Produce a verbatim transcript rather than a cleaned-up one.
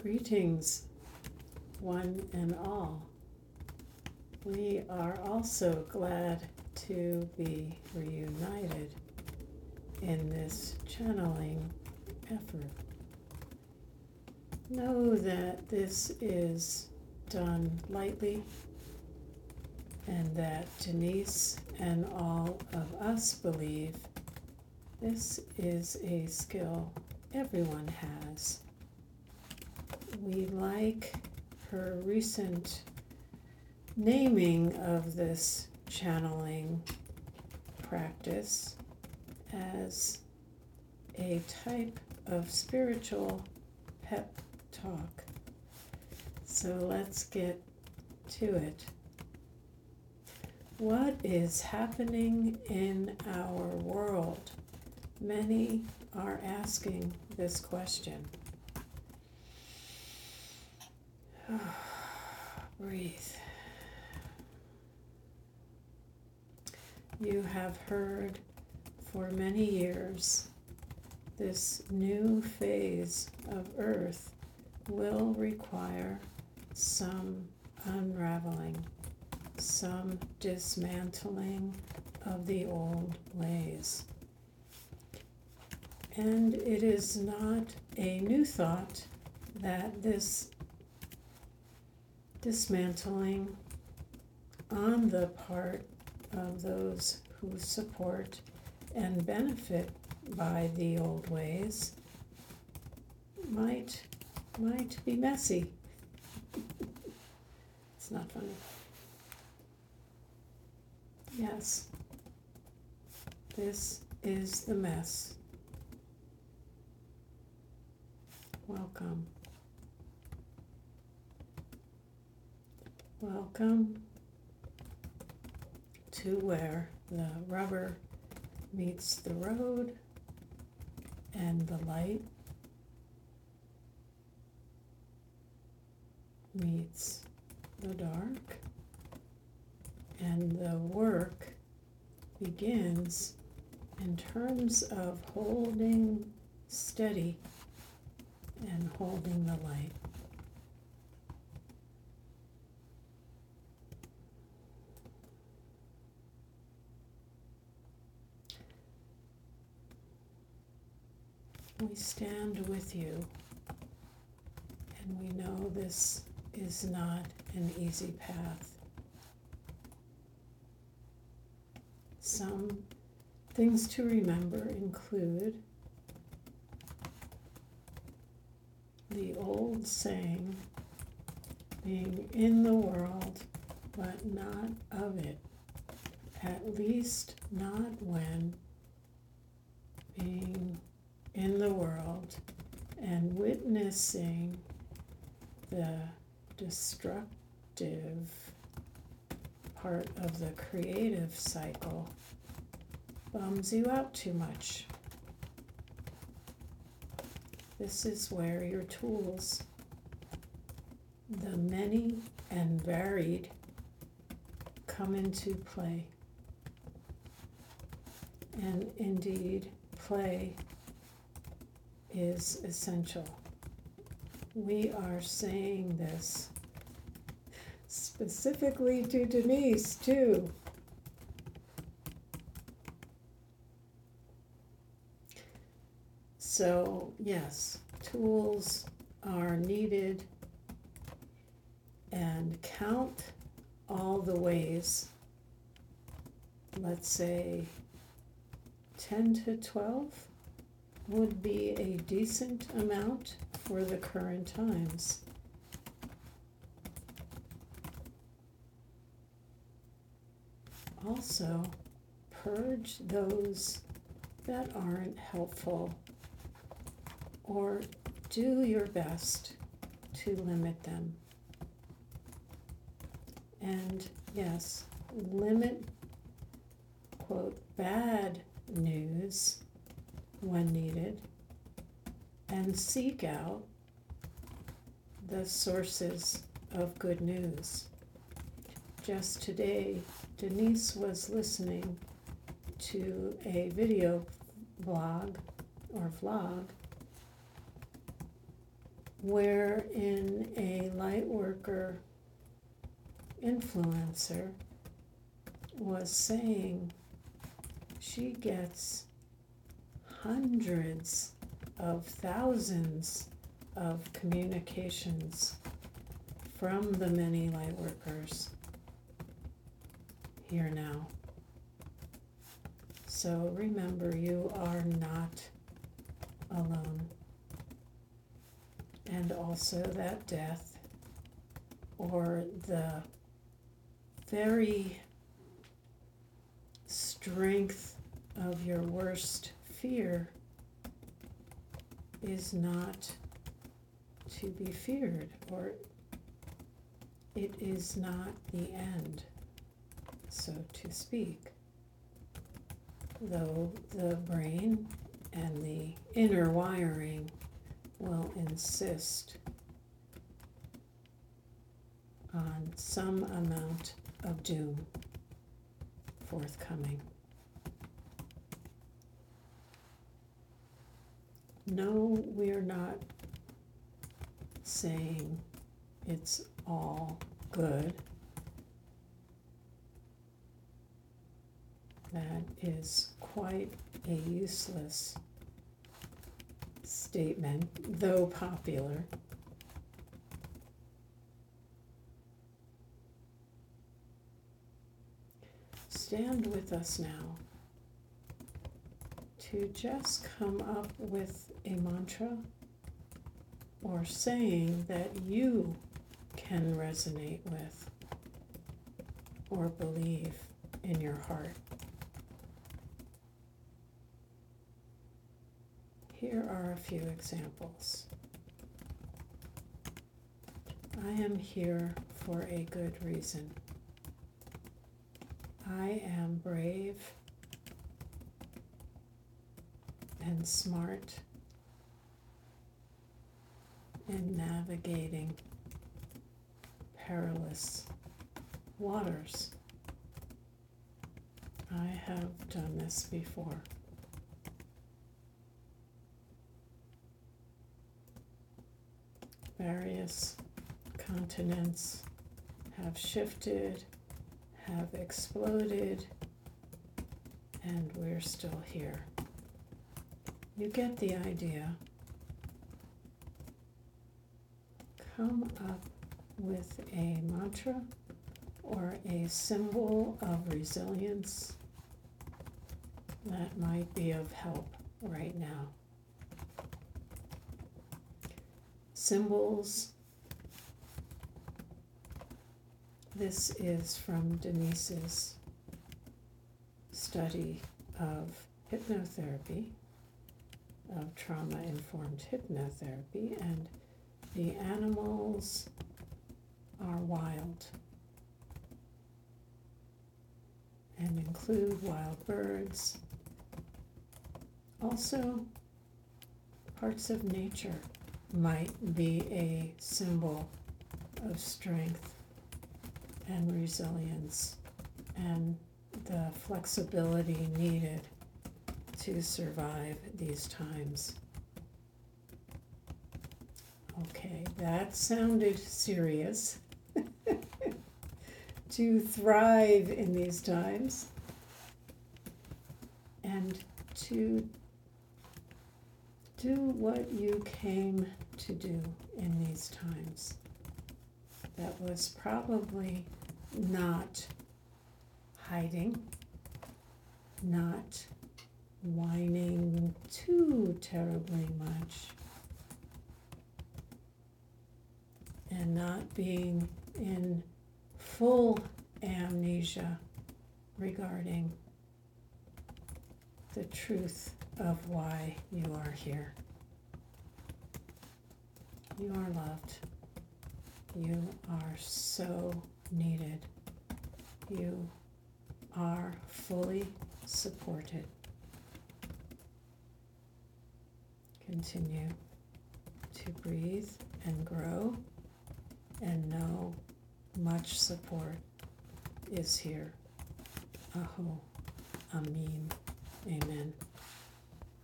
Greetings, one and all. We are also glad to be reunited in this channeling effort. Know that this is done lightly and that Denise and all of us believe this is a skill everyone has. We like her recent naming of this channeling practice as a type of spiritual pep talk. So let's get to it. What is happening in our world? Many are asking this question. Breathe. You have heard for many years this new phase of Earth will require some unraveling, some dismantling of the old ways. And it is not a new thought that this dismantling on the part of those who support and benefit by the old ways might might be messy. It's not funny. Yes, this is the mess. Welcome. Welcome to where the rubber meets the road and the light meets the dark, and the work begins in terms of holding steady and holding the light. We stand with you, and we know this is not an easy path. Some things to remember include the old saying, being in the world but not of it, at least not when being in the world and witnessing the destructive part of the creative cycle bums you out too much. This is where your tools, the many and varied, come into play. And indeed, play is essential. We are saying this specifically to Denise, too. So, yes, tools are needed, and count all the ways, let's say ten to twelve would be a decent amount for the current times. Also, purge those that aren't helpful, or do your best to limit them. And yes, limit, quote, bad news when needed, and seek out the sources of good news. Just today, Denise was listening to a video blog or vlog wherein a light worker influencer was saying she gets hundreds of thousands of communications from the many light workers here now. So remember, you are not alone. And also that death, or the very strength of your worst fear, is not to be feared, or it is not the end, so to speak. Though the brain and the inner wiring will insist on some amount of doom forthcoming. No, we're not saying it's all good. That is quite a useless statement, though popular. Stand with us now to just come up with a mantra or saying that you can resonate with or believe in your heart. Here are a few examples. I am here for a good reason. I am brave and smart in navigating perilous waters. I have done this before. Various continents have shifted, have exploded, and we're still here. You get the idea. Come up with a mantra or a symbol of resilience that might be of help right now. Symbols. This is from Denise's study of hypnotherapy, of trauma-informed hypnotherapy, and the animals are wild and include wild birds, also parts of nature might be a symbol of strength and resilience and the flexibility needed to survive these times. Okay, that sounded serious. To thrive in these times and to do what you came to do in these times. That was probably not hiding, not whining too terribly much, and not being in full amnesia regarding the truth of why you are here. You are loved. You are so needed. You are fully supported. Continue to breathe and grow and know much support is here. Aho, Amin, Amen.